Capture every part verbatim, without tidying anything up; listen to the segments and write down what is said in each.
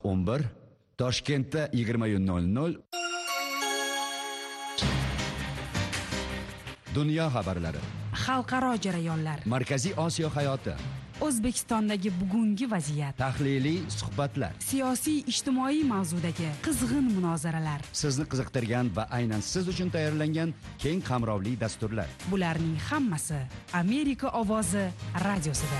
o'n bir, Toshkentda yigirma nol nol. Dunyo xabarlari, xalqaro jarayonlar, Markaziy Osiyo hayoti, O'zbekistondagi bugungi vaziyat, tahliliy suhbatlar, siyosiy ijtimoiy mavzudagi qizg'in munozaralar, sizni qiziqtirgan va aynan siz uchun tayyorlangan keng qamrovli dasturlar. Bularning hammasi Amerika ovozi radiosida.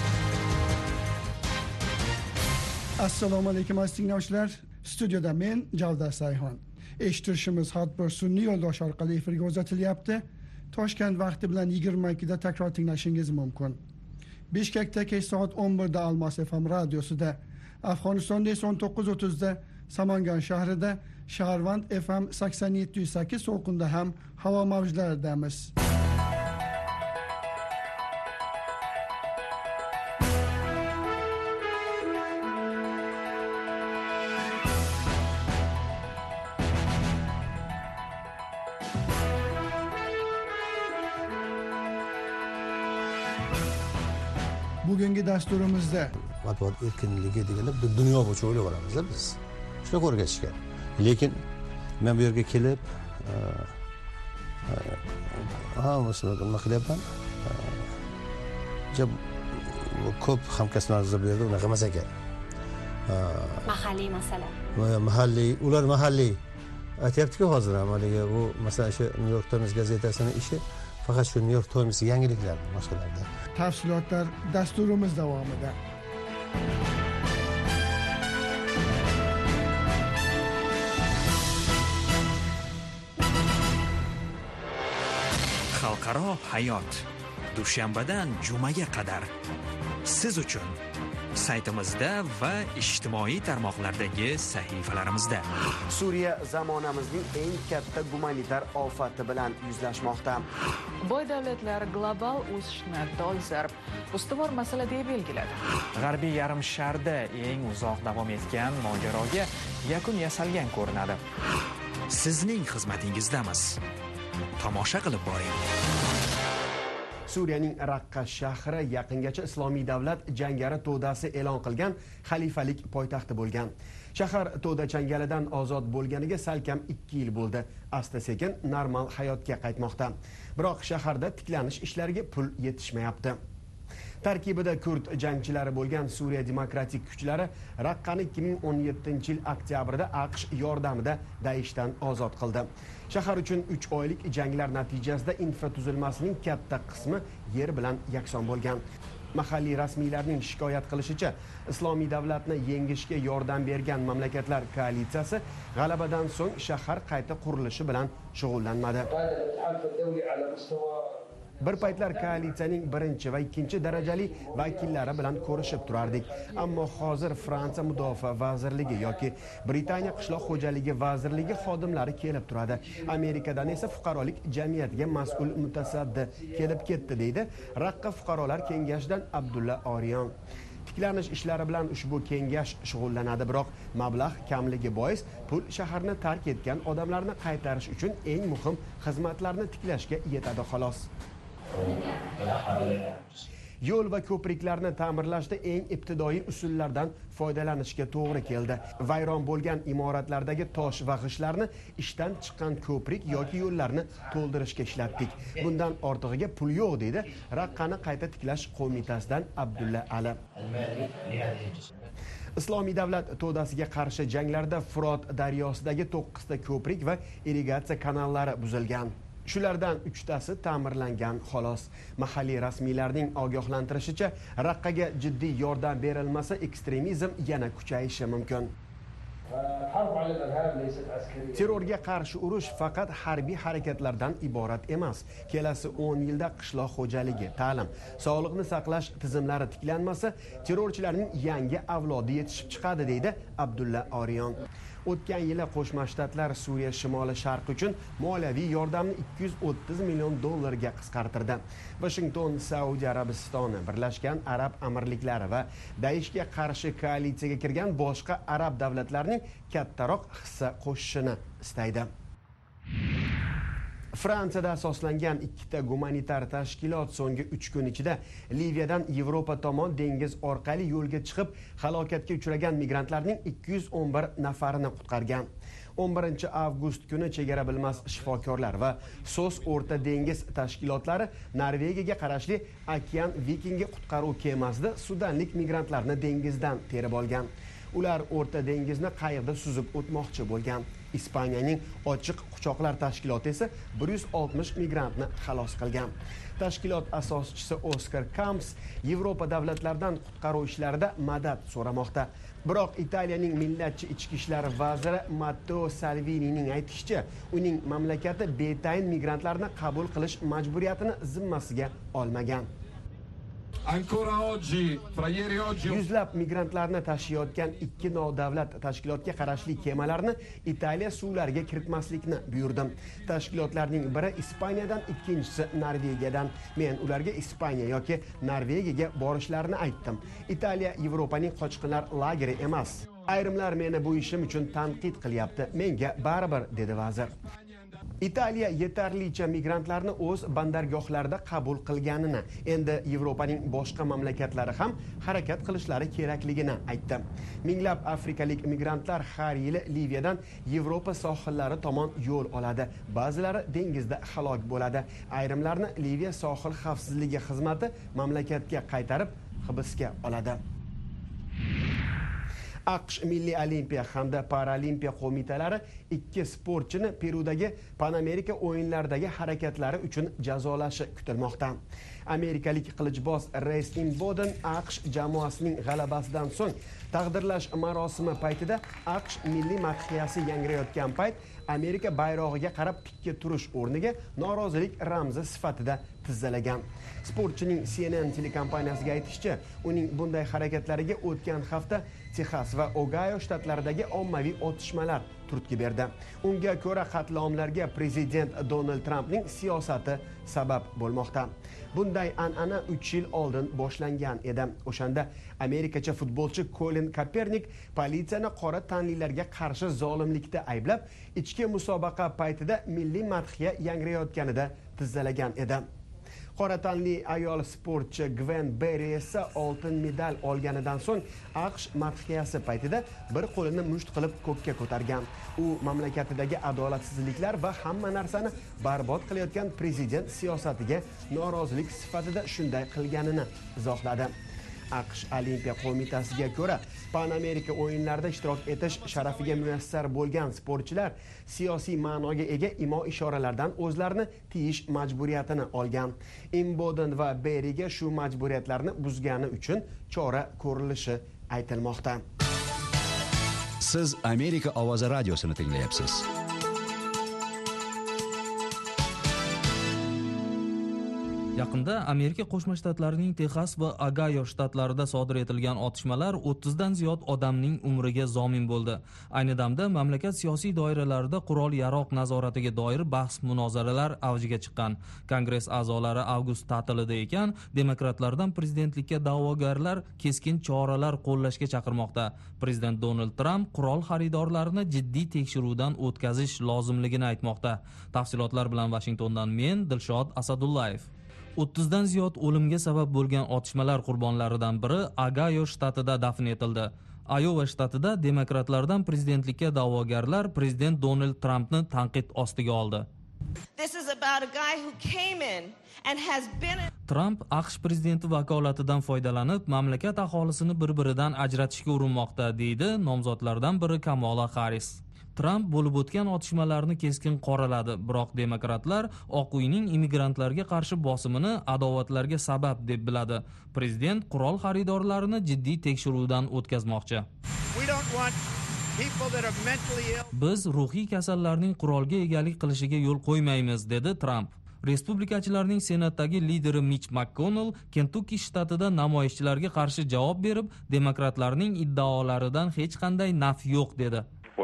Assalomu alaykum aziz tinglovchilar. Studiyada men Javdar Sayxon. Eshitishimiz har bir sun'iy yo'ldosh orqali efirga uzatilyapti. Toshkent vaqti bilan yigirma ikkida takror tinglashingiz mumkin. Bishkekda kech soat o'n birda Almos F M radiosida, Afg'onistonda esa o'n to'qqiz o'ttizda Samangan shahrida, Shaharvand F M sakson yetti nuqta sakkiz to'lqinda ham havo mavjlaridamiz. Bugungi dasturimizda matbuot erkinligi deganda dunyo bo'yicha o'ylab olamiz biz. Shuni ko'rgachga. Lekin men bu yerga kelib, ha, masalan, nima qilyapman? Jab ko'p hamkasblarimizda bu yerda unaqa emas ekan. Mahalliy masala. Mahalliy, ular mahalliy. Aytyapti-ku hozir ham haliga bu masalan shu New York Times gazetasining ishi faqat shu New York Times yangiliklar boshqalarda. Tafsilotlar dasturimiz davomida. Xalqaro hayot. Dushanbadan jumaga qadar siz uchun saytimizda va ijtimoiy tarmoqlardagi sahifalarimizda. Suriya zamonamizning eng katta gumanitar ofati bilan yuzlashmoqda. Boy davlatlar global o'sishni dolzarb ustuvor masala deb belgiladi. G'arbiy yarim sharda eng uzoq davom etgan mojaroga yakun yasalgan ko'rinadi. Sizning xizmatingizdamiz. Tomosha qilib boring. Suriyaning Raqqa shahri yaqingacha Islomiy davlat jangari to'dasi e'lon qilgan xalifalik poytaxti bo'lgan. Shahar to'da changalidan ozod bo'lganiga salkam ikki yil bo'ldi. Asta-sekin normal hayotga qaytmoqda. Biroq shaharda tiklanish ishlariga pul yetishmayapti. Tarkibida kurd jangchilari bo'lgan Suriya demokratik kuchlari Raqqani ikki ming o'n yettinchi yil oktyabrda AQSh yordamida Daeshdan ozod qildi. Shahar uchun uch oylik janglar natijasida infratuzilmasining katta qismi yer bilan yakson bo'lgan. Mahalliy rasmiylarning shikoyat qilishicha, Islomiy davlatni yengishga yordam bergan mamlakatlar koalitsiyasi g'alabadan so'ng shahar qayta qurilishi bilan shug'ullanmadi. Bir paytlar koalitsiyaning birinchi va ikkinchi darajali vakillari bilan ko'rishib turardik. Ammo hozir Fransiya mudofaa vazirligi yoki Britaniya qishloq xo'jaligi vazirligi xodimlari kelib turadi. Amerikadan esa fuqarolik jamiyatiga mas'ul mutasaddi kelib ketdi, deydi Raqqa fuqarolar kengashidan Abdulla Oriyon. Tiklanish ishlari bilan ushbu kengash shug'ullanadi, biroq mablag' kamligi bois pul shaharni tark etgan odamlarni qaytarish uchun eng muhim xizmatlarni tiklashga yetadi xolos. Yo'l va ko'priklarni ta'mirlashda eng ibtidoiy usullardan foydalanishga to'g'ri keldi. Vayron bo'lgan imoratlardagi tosh va g'ishtlarni ishdan chiqqan ko'prik yoki yo'llarni to'ldirishga ishlatdik. Bundan ortig'iga pul yo'q, deydi Raqqani qayta tiklash qo'mitasidan Abdulla Ali. Islomiy davlat to'dasiga qarshi janglarda Furot daryosidagi to'qqizta ko'prik va irrigatsiya kanallari buzilgan. Shulardan uchtasi ta'mirlangan xolos. Mahalliy rasmiylarning ogohlantirishicha, Raqqaga jiddiy yordam berilmasa, ekstremizm yana kuchayishi mumkin. Terrorga qarshi urush faqat harbiy harakatlardan iborat emas. Kelasi o'n yilda qishloq xo'jaligi, ta'lim, sog'liqni saqlash tizimlari tiklanmasa, terrorchilarning yangi avlodi yetishib chiqadi, deydi Abdulla Oriyon. O'tgan yili Qo'shma Shtatlar Suriya shimoli sharqi uchun moliyaviy yordamni ikki yuz o'ttiz million dollarga qisqartirdi. Washington, Saudiya Arabistoni, Birlashgan Arab Amirliklari va Daeshga qarshi koalitsiyaga kirgan boshqa arab davlatlarining kattaroq hissa qo'shishini istaydi. Fransiyada asoslangan ikkita gumanitar tashkilot so'nggi uch kun ichida Liviyadan Yevropa tomon dengiz orqali yo'lga chiqib halokatga uchragan migrantlarning ikki yuz o'n bir nafarini qutqargan. o'n birinchi avgust kuni chegara bilmas shifokorlar va Sos o'rta dengiz tashkilotlari Norvegiyaga qarashli Okean Vikingi qutqaruv kemasida sudanlik migrantlarni dengizdan terib olgan. Ular o'rta dengizni qayiqda suzib o'tmoqchi bo'lgan. Ispaniyaning ochiq quchoqlar tashkiloti esa bir yuz oltmish migrantni xalos qilgan. Tashkilot asoschisi Oskar Kamps Yevropa davlatlaridan qutqaruv ishlarida madad so'ramoqda. Biroq Italiyaning millatchi ichki ishlar vaziri Matteo Salvinining aytishicha, uning mamlakati betayin migrantlarni qabul qilish majburiyatini zimmasiga olmagan. Yuzlab migrantlarni tashiyotgan ikki nodavlat tashkilotga qarashli kemalarni Italiya suvlariga kiritmaslikni buyurdim. Tashkilotlarning biri Ispaniyadan, ikkinchisi Norvegiyadan. Men ularga Ispaniya yoki Norvegiyaga borishlarini aytdim. Italiya Yevropaning qochqinlar lageri emas. Ayrimlar meni bu ishim uchun tanqid qilyapti. Menga baribir, dedi vazir. Italiya yetarlicha migrantlarni o'z bandargohlarida qabul qilganini, endi Yevropaning boshqa mamlakatlari ham harakat qilishlari kerakligini aytdi. Minglab afrikalik migrantlar har yili Liviyadan Yevropa sohillari tomon yo'l oladi. Ba'zilari dengizda halok bo'ladi. Ayrimlarni Liviya sohil xavfsizligi xizmati mamlakatga qaytarib hibsga oladi. AQSh Milliy olimpiya hamda paralimpiya qo'mitalari ikki sportchini Perudagi Pan Amerika o'yinlaridagi harakatlari uchun jazolashi kutilmoqda. Amerikalik qilichboz Reis Imboden AQSh jamoasining g'alabasidan so'ng taqdirlash marosimi paytida AQSh milliy madhiyasi yangrayotgan payt Amerika bayrog'iga qarab tikka turish o'rniga norozilik ramzi sifatida tizzalagan. Sportchining C N N telekompaniyasiga aytishicha, uning bunday harakatlariga o'tgan hafta Texas va Ohio shtatlaridagi ommaviy otishmalar turtki berdi. Unga ko'ra qatlovlarga prezident Donald Trampning siyosati sabab bo'lmoqda. Bunday an'ana uch yil oldin boshlangan edi. O'shanda Amerikacha futbolchi Colin Kaepernick politsiyani qora tanlilarga qarshi zolimlikda ayblab, ichki musobaqa paytida milliy madhiya yangrayotganida tizzalagan edi. Qora tanli ayol sportchi Gwen Berry esa oltin medal olganidan so'ng AQSh madhiyasi paytida bir qo'lini musht qilib ko'kka ko'targan. U mamlakatidagi adolatsizliklar va hamma narsani barbod qilayotgan prezident siyosatiga norozilik sifatida shunday qilganini izohladi. AQSh Olimpiya qo'mitasiga ko'ra, Pan Amerika o'yinlarida ishtirok etish sharafiga muyassar bo'lgan sportchilar siyosiy ma'noga ega imo-ishoralardan o'zlarini tiyish majburiyatini olgan. Imboden va Berryga shu majburiyatlarni buzgani uchun chora ko'rilishi aytilmoqda. Siz Amerika ovozi radiosini tinglayapsiz. Yaqinda Amerika Qo'shma Shtatlarining Texas va Ohio shtatlarida sodir etilgan otishmalar o'ttizdan ziyod odamning umriga zomin bo'ldi. Ayni damda mamlakat siyosiy doiralarida qurol-yaroq nazoratiga doir bahs-munozaralar avjiga chiqqan. Kongress a'zolari avgust ta'tilida ekan, demokratlardan prezidentlikka da'vogarlar keskin choralar qo'llashga chaqirmoqda. Prezident Donald Trump qurol xaridorlarini jiddiy tekshiruvdan o'tkazish lozimligini aytmoqda. Tafsilotlar bilan Washingtondan men Dilshod Asadullayev. o'ttizdan ziyod o'limga sabab bo'lgan otishmalar qurbonlaridan biri Ohio shtatida dafn etildi. Iowa shtatida demokratlardan prezidentlikka da'vogarlar prezident Donald Trampni tanqid ostiga oldi. Trump AQSh prezidenti vakolatidan foydalanib, mamlakat aholisini bir-biridan ajratishga urinmoqda, deydi nomzodlardan biri Kamala Harris. Trump bo'lib o'tgan otishmalarni keskin qoraladi, biroq demokratlar Oq uyning immigrantlarga qarshi bosimini adovatlarga sabab deb biladi. Prezident qurol xaridorlarini jiddiy tekshiruvdan o'tkazmoqchi. Biz ruhiy kasallarning qurolga egalik qilishiga yo'l qo'ymaymiz, dedi Trump. Respublikachilarning senatdagi lideri Mitch McConnell Kentukki shtatida namoyishchilarga qarshi javob berib, demokratlarning iddaolaridan hech qanday naf yo'q dedi.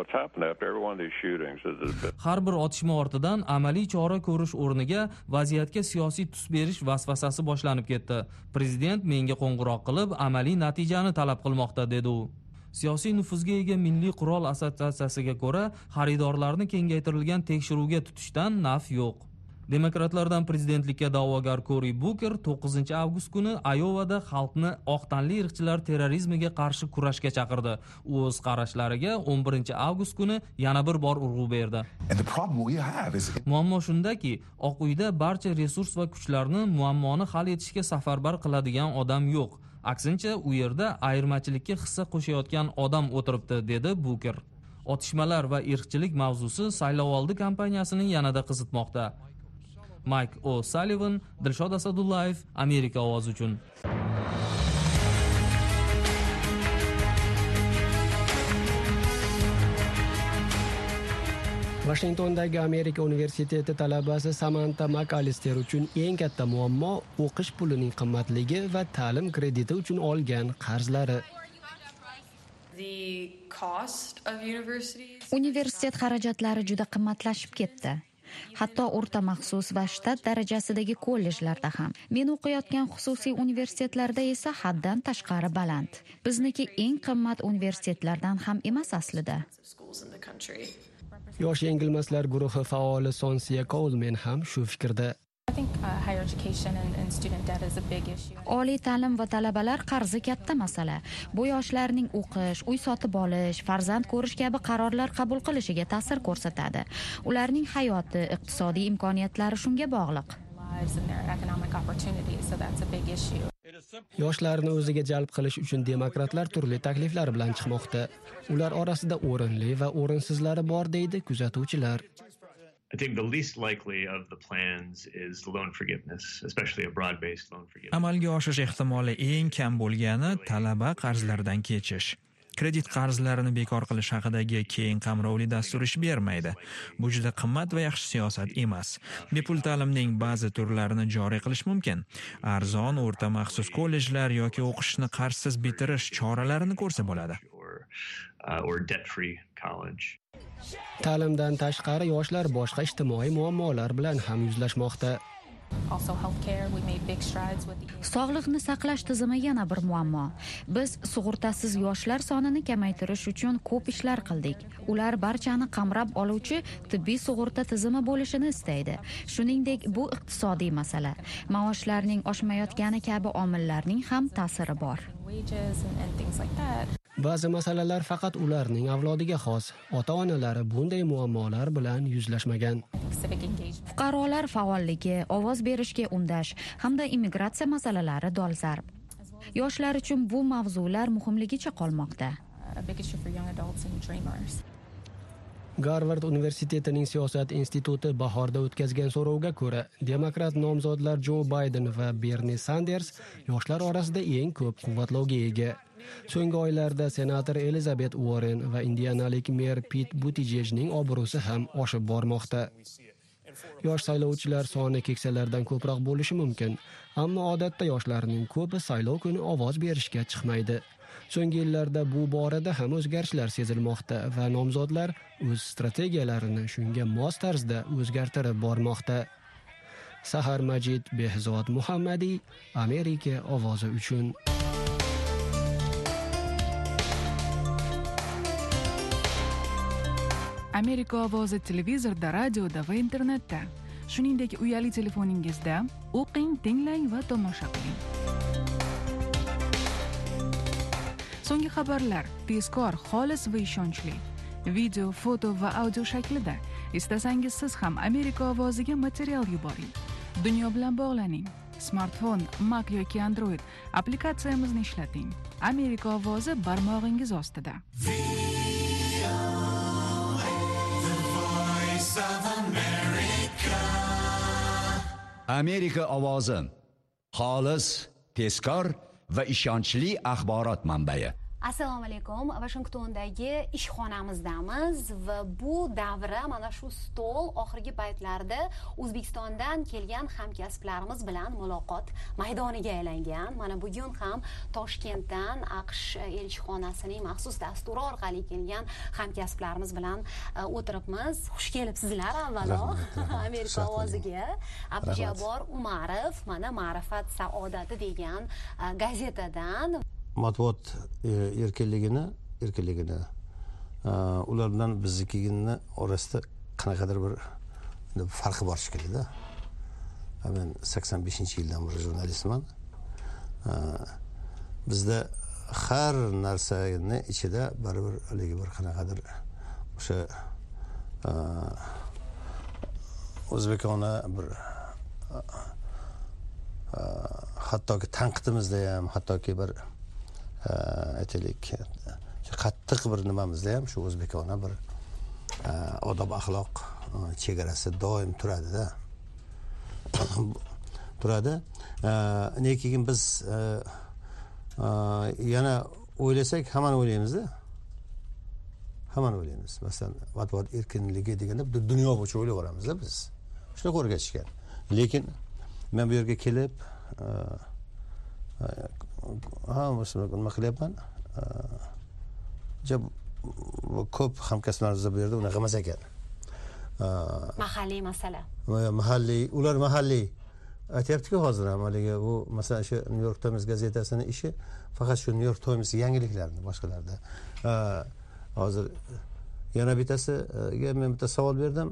Har bir otishma ortidan amaliy chora ko'rish o'rniga vaziyatga siyosiy tus berish vasvasasi boshlanib ketdi. Prezident menga qo'ng'iroq qilib, amaliy natijani talab qilmoqda, dedi u. Siyosiy nufuzga ega Milliy qurol assotsiatsiyasiga ko'ra, xaridorlarni kengaytirilgan tekshiruvga tutishdan naf yo'q. Demokratlardan prezidentlikka da'vogar Cory Booker to'qqizinchi avgust kuni Ayovada xalqni oq tanli irqchilar terrorizmiga qarshi kurashga chaqirdi. U o'z qarashlariga o'n birinchi avgust kuni yana bir bor urg'u berdi. Muammo shundaki, Oq uyda barcha resurs va kuchlarni muammoni hal etishga safarbar qiladigan odam yo'q. Aksincha, u yerda ayirmachilikka hissa qo'shayotgan odam o'tiribdi, dedi Booker. Otishmalar va irqchilik mavzusi saylovoldi kampaniyasini yanada qizitmoqda. Mike O'Sullivan, Dilshod Asadullayev, Amerika ovozi uchun. Washingtondagi Amerika universiteti talabasi Samantha McAllister uchun eng katta muammo o'qish pulining qimmatligi va ta'lim krediti uchun olgan qarzlari. Universitet xarajatlari juda qimmatlashib ketdi. Hatto o'rta maxsus va shtat darajasidagi kollejlarda ham. Men o'qiyotgan xususiy universitetlarda esa haddan tashqari baland. Bizniki eng qimmat universitetlardan ham emas aslida. Yosh yengilmaslar guruhi faoli Sonsiya Coleman ham shu fikrda. Oliy ta'lim va talabalar qarzi katta masala. Bu yoshlarning o'qish, uy sotib olish, farzand ko'rish kabi qarorlar qabul qilishiga ta'sir ko'rsatadi. Ularning hayoti, iqtisodiy imkoniyatlari shunga bog'liq. Yoshlarni o'ziga jalb qilish uchun demokratlar turli takliflar bilan chiqmoqda. Ular orasida o'rinli va o'rinsizlari bor, deydi kuzatuvchilar. I think the least likely of the plans is the loan forgiveness, especially a broad-based loan forgiveness. Amalga oshish ehtimoli eng kam bo'lgani talaba qarzlaridan kechish. Kredit qarzlarini bekor qilish haqidagi keng qamrovli dastur ish bermaydi. Bu juda qimmat va yaxshi siyosat emas. Bepul ta'limning ba'zi turlarini joriy qilish mumkin. Arzon o'rta maxsus kollejlar yoki o'qishni qarzsiz bitirish choralarini ko'rsa bo'ladi. Or debt-free college. Ta'limdan tashqari yoshlar boshqa ijtimoiy muammolar bilan ham yuzlashmoqda. Sog'liqni saqlash tizimi yana bir muammo. Biz sug'urtasiz yoshlar sonini kamaytirish uchun ko'p ishlar qildik. Ular barchani qamrab oluvchi tibbiy sug'urta tizimi bo'lishini istaydi. Shuningdek, bu iqtisodiy masala. Maoshlarning oshmayotgani kabi omillarning ham ta'siri bor. Ba'zi masalalar faqat ularning avlodiga xos. Ota-onalari bunday muammolar bilan yuzlashmagan. Fuqarolar faolligi, ovoz berishga undash hamda immigratsiya masalalari dolzarb. Yoshlar uchun bu mavzular muhimligicha qolmoqda. Garvard universitetining siyosat instituti bahorda o'tkazgan so'rovga ko'ra, demokrat nomzodlar Joe Biden va Bernie Sanders yoshlar orasida eng ko'p quvvatlovga ega. So'nggi oylarda senator Elizabeth Warren va indianalik mer Pete Buttigiegning obro'si ham oshib bormoqda. Yosh saylovchilar soni keksalardan ko'proq bo'lishi mumkin, ammo odatda yoshlarning ko'pi saylov kuni ovoz berishga chiqmaydi. So'nggi yillarda bu borada ham o'zgarishlar sezilmoqda va nomzodlar o'z strategiyalarini shunga mos tarzda o'zgartirib bormoqda. Sahar Majid Behzod Muhammadiy, Amerika ovozi uchun. Amerika ovozi televizorda, radioda va internetda. Shuningdek, uyali telefoningizda o'qing, tinglang va tomosha qiling. So'nggi xabarlar tezkor, xolis va ishonchli. Video, foto va audio shaklida. Istasangiz siz ham Amerika ovoziga material yuboring. Dunyo bilan bog'laning. Smartfon, Mac yoki Android applikatsiyamizni ishlating. Amerika ovozi barmog'ingiz ostida. Amerika ovozi. Xolis, tezkor va ishonchli axborot manbai. Assalomu alaykum. Washingtondagi ishxonamizdamiz va bu davra mana shu stol oxirgi paytlarda O'zbekistondan kelgan hamkasblarimiz bilan muloqot maydoniga aylangan. Mana bugun ham Toshkentdan AQSh elchixonasining maxsus dasturi orqali kelgan hamkasblarimiz bilan o'tiribmiz. Xush kelibsizlar avvalo Amerika ovoziga. Abdujabbor Umarov mana Ma'rifat saodati degan gazetadan matbuot erkinligini erkinligini ular bilan biznikini orasida qanaqadir bir farqi bor shekilli-da. men sakson beshinchi yildan beri jurnalistman. Bizda har narsani ichida baribir haligi bir qanaqadir o'sha o'zbekona bir hattoki tanqidimizda ham, hattoki bir aytaylik qattiq bir nimamizda ham shu o'zbekona bir odob axloq chegarasi doim turadi-da. turadi. Lekin biz yana o'ylasak, hammani o'ylaymiz-da. Hammani o'ylaymiz. Masalan, matbuot erkinligi deganda dunyo bo'yicha o'ylab o'ramiz-da biz. Shuni o'rgatishgan. Lekin men bu yerga kelib, ha, nima qilyapman? Jab ko'p hamkasblarimiz bu yerda unaqa emas ekan. Mahalliy masala. Mahalliy, ular mahalliy. Aytyapti-ku hozir ham haligi bu masalan shu New York Times gazetasining ishi faqat shu New York Times yangiliklarni boshqalarda. Hozir yana bittasiga men bitta savol berdim.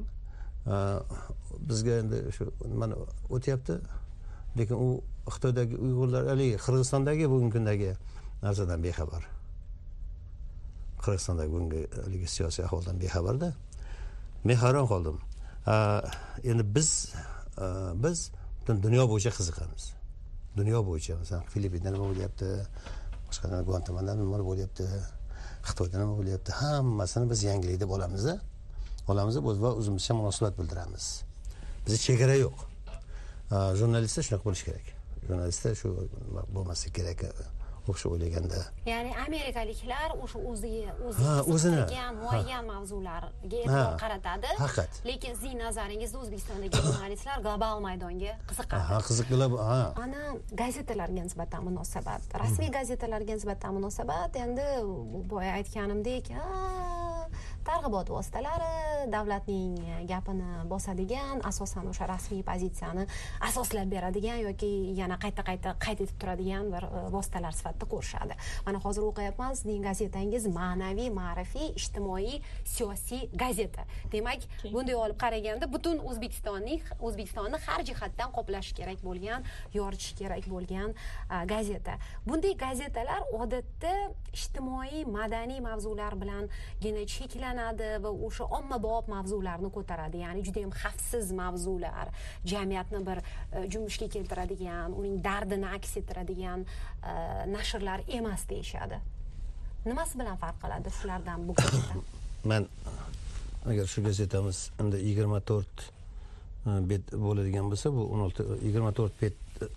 Bizga endi shu mana o'tyapti. Lekin u Xitoydagi Uyg'urlar, haligi Qirg'izistondagi bugungi kundagi narsadan bexabar. Qirg'izistondagi bugungi haligi siyosiy ahvoldan bexabarda. Men hayron qoldim. Endi biz biz dunyo bo'yicha qiziqamiz. Dunyo bo'yicha, masalan, Filippinda nima bo'lyapti, boshqa Guantanamda nima bo'lyapti, Xitoyda nima bo'lyapti, hammasini biz yangilik deb olamiz-da. Olamiz va o'zimizcha munosabat bildiramiz. Bizda chegara yo'q. Jurnalistlar shunaqa bo'lish kerak. Jurnalistlar shu bo'lmasa kerak. O'sha o'ylaganda. Ya'ni amerikaliklar o'sha o'ziga o'ziga muayyan mavzularga e'tibor qaratadi. Lekin sizning nazaringizda O'zbekistondagi jurnalistlar global maydonga qiziqadi. Ha, qiziqlar, ha. Ana gazetalarga nisbatan munosabat, rasmiy gazetalarga nisbatan munosabat, endi boya aytganimdek, targ'ibot vositalari davlatning gapini bosadigan, asosan o'sha rasmiy pozitsiyani asoslab beradigan yoki yana qayta-qayta qayd etib turadigan bir vositalar sifatida ko'rishadi. Mana hozir o'qiyapman, sizning gazetangiz ma'naviy, ma'rifiy, ijtimoiy, siyosiy gazeta. Demak, bunday olib qaraganda butun O'zbekistonning O'zbekistonni har jihatdan qoplash kerak bo'lgan, yoritish kerak bo'lgan gazeta. Bunday gazetalar odatda ijtimoiy, madaniy mavzular bilangina cheklanadi va o'sha ommabop mavzularni ko'taradi. Ya'ni juda ham xavfsiz mavzular, jamiyatni bir junbushga keltiradigan, uning dardini aks ettiradigan nashrlar emas deyishadi. Nimasi bilan farq qiladi shulardan bu gazeta? Men agar shu gazetamiz endi yigirma to'rt bet bo'ladigan bo'lsa, bu o'n olti yigirma to'rt bet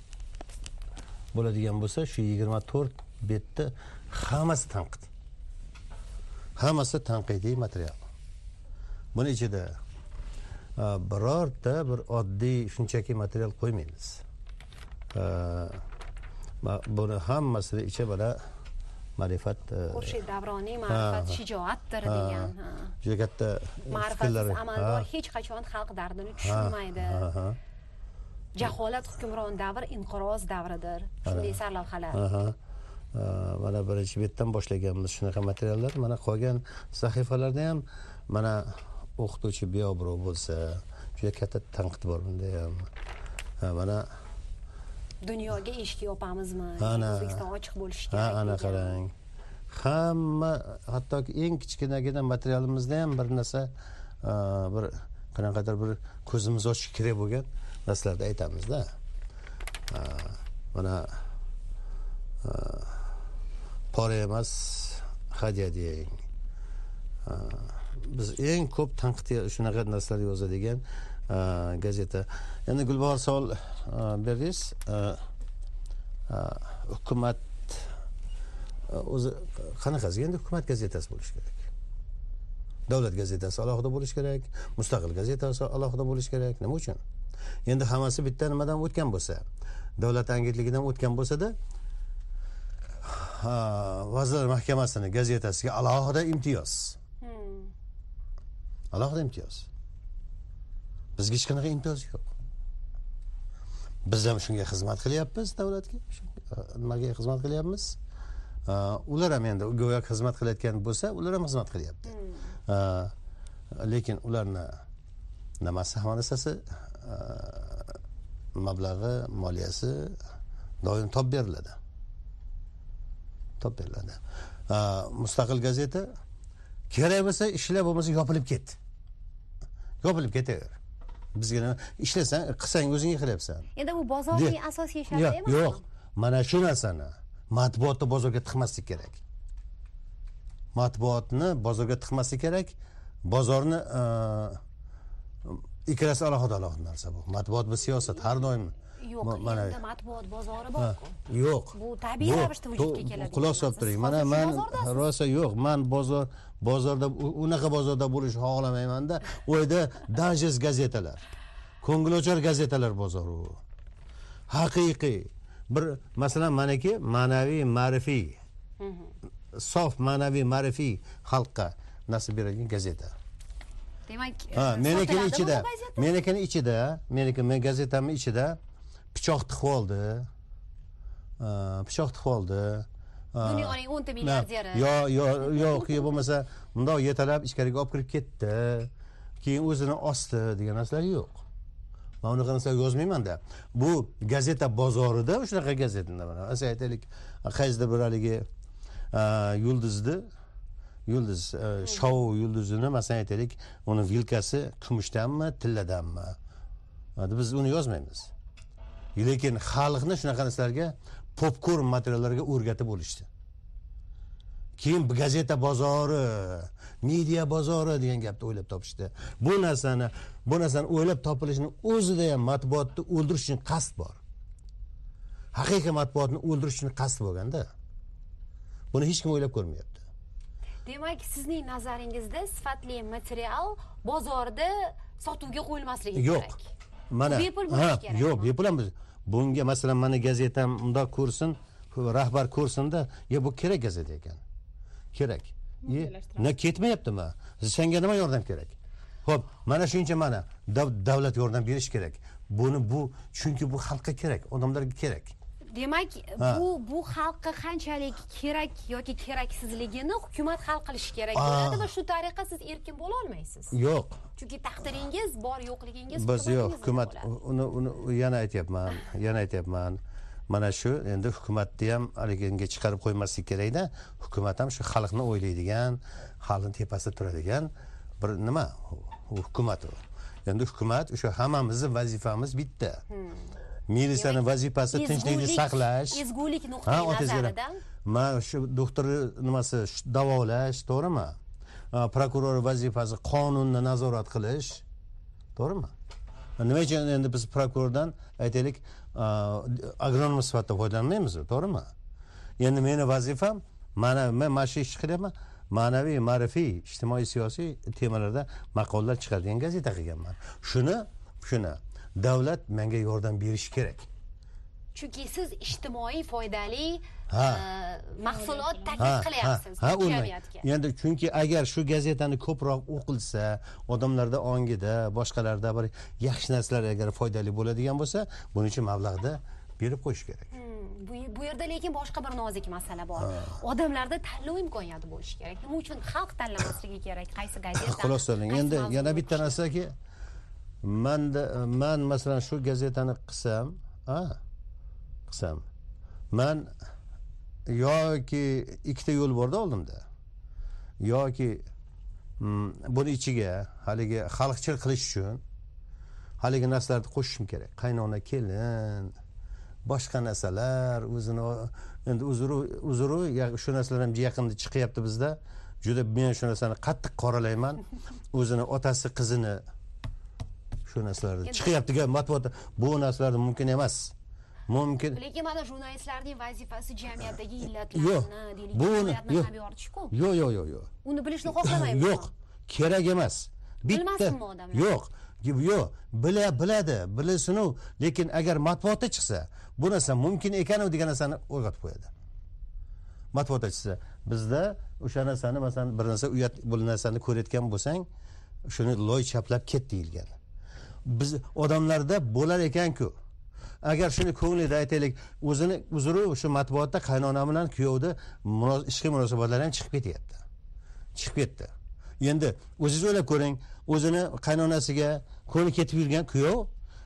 bo'ladigan bo'lsa, shu yigirma to'rt betda hammasi tanqid. Hammasi tanqidiy material. Buni ichida birorta bir oddiy shunchaki material qo'ymaymiz. Buni hammasini ichida bana ma'rifat, Xurshid Davroniy ma'rifat shijoatdir degan. Juda katta fikrlar. Amaldor hech qachon xalq dardini tushunmaydi. Jaholat hukmron davr inqiroz davridir. Shunday sarlavhalar. Mana birinchi betdan boshlaganmiz shunaqa materiallar. Mana qolgan sahifalarda ham mana o'qituvchi beobro' bo'lsa, juda katta tanqid bor bunda ham. Mana dunyoga eshik yopamizmi? O'zbekiston ochiq bo'lishi kerak. Ha, ana qarang. Hamma, hattoki eng kichkinagina materialimizda ham bir narsa, bir qanaqadir bir ko'zimiz ochish kerak bo'lgan narsalarni aytamiz-da. Mana pora emas, hadya deng. Biz eng ko'p tanqid shunaqa narsalar yozadigan gazeta. Endi Gulbahor savol berdingiz. Hukumat o'zi qanaqasi? Endi hukumat gazetasi bo'lishi kerak. Davlat gazetasi alohida bo'lishi kerak, mustaqil gazetasi alohida bo'lishi kerak. Nima uchun? Endi hammasi bitta nimadan o'tgan bo'lsa, davlat agentligidan o'tgan bo'lsa-da, Vazirlar Mahkamasining gazetasiga alohida imtiyoz. Alohida imtiyoz. Bizga hech qanaqa imtiyoz yo'q. Biz ham shunga xizmat qilyapmiz davlatga. Nimaga xizmat qilyapmiz? Ular ham endi go'yo xizmat qilayotgan bo'lsa, ular ham xizmat qilyapti. Lekin ularni nimasi, hamma narsasi mablag'i moliyasi doim top beriladi top beriladi mustaqil gazeta kerak bo'lsa ishlar bo'lmasa yopilib ketdi yopilib ketaver bizga ishlasang qilsang o'zing qilyapsan endi bu bozorning asosiy sharti emas yo'q mana shu narsani matbuotni bozorga tiqmaslik kerak matbuotni bozorga tiqmaslik kerak bozorni ikkalasi alohida alohida narsa bu matbuot va siyosat har doim yo'q endi matbuot bozori bor-ku yo'q bu tabiiy ravishda vujudga keladi quloq solib turing mana man rosa yo'q man bozor bozorda unaqa bozorda bo'lishni xohlamaymanda u yerda dajez gazetalar ko'ngilochar gazetalar bozori u haqiqiy bir masalan maniki ma'naviy ma'rifiy sof ma'naviy ma'rifiy xalqqa nasib beradigan gazeta demak ha menikini ichida menikini ichida meniki men gazetamni ichida pichoq tiqib oldi pichoq tiqib oldi dunyoning o'nta milliarderi yo yo yo'q bo'lmasa bundoq yetalab ichkariga olib kirib ketdi keyin o'zini osdi degan narsalar yo'q man unaqa narsalar yozmaymanda bu gazeta bozorida shunaqa gazetada mana aytaylik qaysidir bir haligi yulduzni yulduz shou yulduzini masalan aytaylik uni vilkasi kumushdanmi tilladanmi biz uni yozmaymiz lekin xalqni shunaqa narsalarga popkorn materiallarga o'rgatib bo'lishdi keyin gazeta bozori media bozori degan gapni o'ylab topishdi bu narsani bu narsani o'ylab topilishini o'zida ham matbuotni o'ldirish uchun qasd bor haqiqiy matbuotni o'ldirish uchun qasd bo'lganda buni hech kim o'ylab ko'rmayapti demak sizning nazaringizda sifatli material bozorda sotuvga qo'yilmasligi kerak yo'q mana bepul bo'lishi kerak yo'q bepul ham bunga masalan mani gazetam undoq ko'rsin rahbar ko'rsinda ya bu kerak gazeta ekan kerak na ketmayaptimi senga nima yordam kerak ho'p mana shuncha mana davlat yordam berish kerak buni bu chunki bu xalqqa kerak odamlarga kerak demak bu bu xalqqa qanchalik kerak yoki keraksizligini hukumat hal qilishi kerak bo'ladi va shu tariqa siz erkin bo'la olmaysiz yo'q chunki taqdiringiz bor yo'qligingiz biz yo'q hukumat uni uni yana aytyapman yana aytyapman mana shu endi hukumatni ham haligiga chiqarib qo'ymaslik kerakda hukumat ham shu xalqni o'ylaydigan xalqni tepasida turadigan bir nima hukumat u endi hukumat o'sha hammamizni vazifamiz bitta militsiyani vazifasi tinchlikni saqlash ezgulik nuqtai nazaridan man shu doktor nimasi davolash to'g'rimi prokuror vazifasi qonunni nazorat qilish to'g'rimi nima uchun endi biz prokurordan aytaylik agronom sifatida foydalanmaymiz to'g'rimi endi meni vazifam mana men mana shu ishni qilyapman ma'naviy ma'rifiy ijtimoiy siyosiy temalarda maqolalar chiqaradigan gazeta qilganman shuni shuni davlat menga yordam berishi kerak chunki siz ijtimoiy foydali mahsulot taklif qilyapsiz jamiyatga endi chunki agar shu gazetani ko'proq o'qilsa odamlarda ongida boshqalarda bir yaxshi narsalar agar foydali bo'ladigan bo'lsa buning uchun mablag'da berib qo'yish kerak bu yerda lekin boshqa bir nozik masala bor odamlarda tanlov imkoniyati bo'lishi kerak nima uchun xalq tanlamasligi kerak qaysi gazeta xulosa endi yana bitta narsaki manda man masalan shu gazetani qilsam a qilsam man yoki ikkita yo'l borda oldimda yoki buni ichiga haligi xalqchil qilish uchun haligi narsalarni qo'shishim kerak qaynona kelin boshqa narsalar o'zini endi uzru uzru shu narsalar ham yaqinda chiqyapti bizda juda men shu narsani qattiq qoralayman o'zini otasi qizini shu narsalarni chiqyaptiga matbuotda bu narsalar mumkin emas mumkin lekin mana jurnalistlarning vazifasi jamiyatdagi illatlarni yo'q buni yo'q yo'q yo'q yo'q yo'q uni bilishni xohlamayman yo'q kerak emas bitta yo'q yo'q bila biladi bilsinu lekin agar matbuotda chiqsa bu narsa mumkin ekanu degan narsani o'rgatib qo'yadi matbuotda chiqsa bizda o'sha narsani masalan bir narsa uyat bu narsani ko'rayotgan bo'lsang shuni loy chaplab ket deyilgan biz odamlarda bo'lar ekan-ku agar shuni ko'nglida aytaylik o'zini uzri shu matbuotda qaynona bilan kuyovni ishqiy munosabatlari ham chiqib ketyapti chiqib ketdi endi o'zingiz o'ylab ko'ring o'zini qaynonasiga ko'ngli ketib yurgan kuyov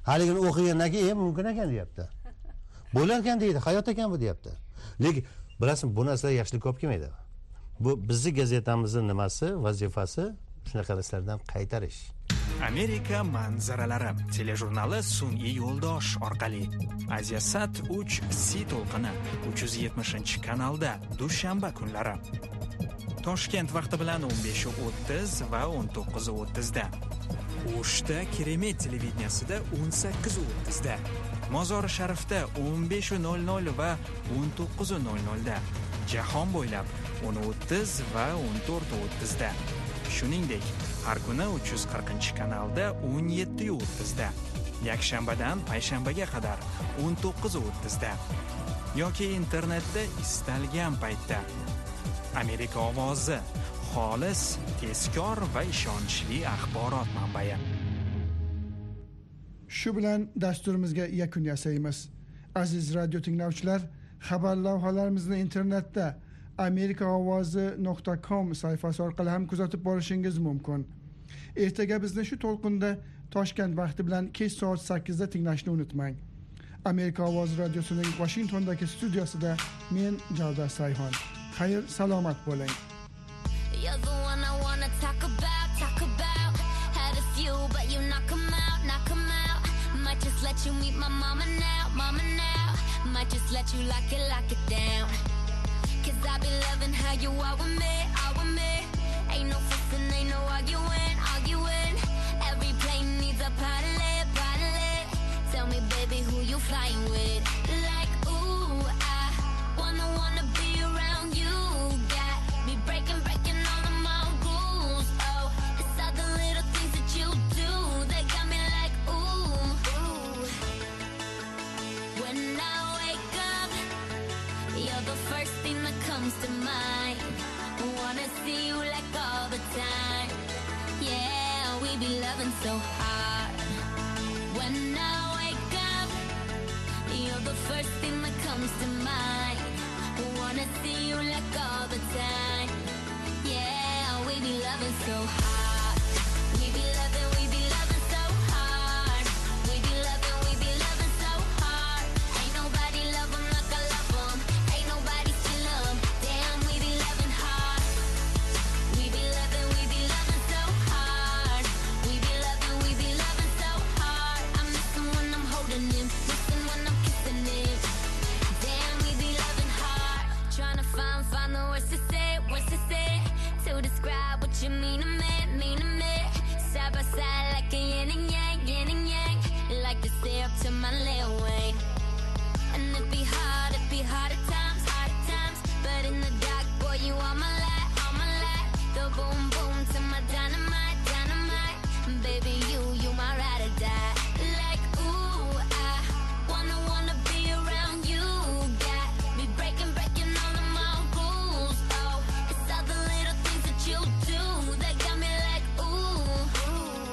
haligini o'qigandan keyin "E, mumkin ekan" deyapti. Bo'lar ekan deydi, hayot ekan bu deyapti. Lekin bilasizmi, bu narsalar yaxshilik olib kelmaydi. Bu bizning gazetamizning nimasi, vazifasi shunaqa narsalardan qaytarish. Amerika manzaralari telejurnali sun'iy yo'ldosh orqali Aziyasat uch C to'lqini uch yuz yetmishinchi kanalda dushanba kunlari. Toshkent vaqti bilan o'n besh o'ttiz va o'n to'qqiz o'ttiz da. O'shda Keremet televideniyasida o'n sakkiz o'ttiz da. Mozori Sharifda o'n besh nol nol va o'n to'qqiz nol nol da. Jahon bo'ylab o'n o'ttiz va o'n to'rt o'ttiz da. Shuningdek, har kuni uch yuz qirqinchi kanalda o'n yetti o'ttiz da. Yakshanbadan payshanbaga qadar o'n to'qqiz o'ttiz da. Yoki internetda istalgan paytda. Amerika ovozi, xolis, tezkor va ishonchli axborot manbai. Shu bilan dasturimizga yakun yasaymiz. Aziz radio tinglovchilar, xabar lavhalarimizni internetda amerika ovozi nuqta com sayfasi orqali ham kuzatib borishingiz mumkin. Ertaga bizni shu to'lqinda Toshkent vaqti bilan kech soat sakkizda tinglashni unutmang. Amerika ovozi radiosining Washingtondagi studiyasida men Javdar Sayhon. Xayr, salomat bo'ling. You're the one I wanna talk about, talk about. Had a few, but you knock 'em out, knock 'em out. Might just let you meet my mama now, mama now. Might just let you lock it, lock it down. Cause I be loving how you are with me, are with me. Ain't no fussing, ain't no arguing, arguing. Every plane needs a pilot, pilot. Tell me, baby, who you flying with? Like, ooh, I wanna, wanna be around you. Got me breaking, breaking all of my rules. Oh, it's all the little things that you do that got me like, ooh, ooh. When I wake up, you're the first thing that comes to mind. Wanna see you like all the time. Yeah, we be loving so hard. When I wake up, you're the first thing that comes to mind. Wanna see you like all the time. Yeah, we be loving so hard. We be loving, we be loving so hard. We be loving, we be loving so hard. Ain't nobody love 'em like I love 'em. Ain't nobody still 'em. Damn, we be loving hard. We be loving, we be loving so hard. We be loving, we be loving so hard. I'm missing when I'm holding him, missing when I'm kissing him. Damn, we be loving hard. Trying to find, find the words to say, words to say, to describe what you mean to me, mean to me. Side by side like a yin and yang, yin and yang. Like the syrup to my Lil Wayne. And it be hard, it be hard at times, hard at times. But in the dark, boy, you are my light, all my light. The boom boom to my dynamite, dynamite. Baby, you, you my ride or die. Like, ooh, I wanna, wanna be around you. Got me breaking, breaking all of my rules. Oh, it's all the little things that you do that got me like, ooh, ooh.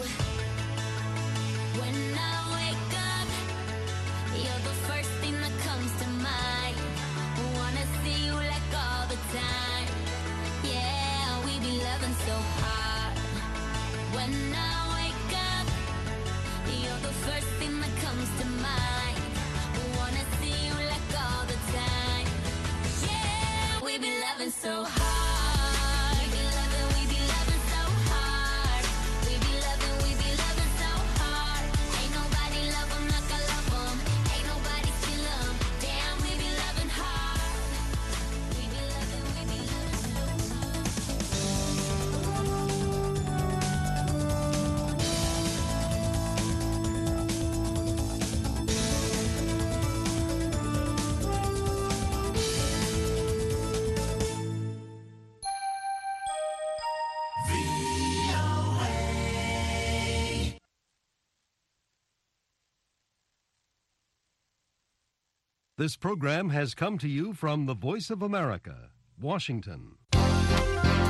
When I wake up, you're the first thing that comes to mind. Wanna see you like all the time. Yeah, we be loving so hard. When I wake up, you're the first thing that comes to mind. Wanna see you like all the time. Yeah, we be loving so hard. We be loving, we be loving so hard. We be loving, we be loving so hard. Ain't nobody love 'em like I love 'em. Ain't nobody still 'em. Damn, we be loving hard. We be loving, we be loving so hard. This program has come to you from the Voice of America, Washington.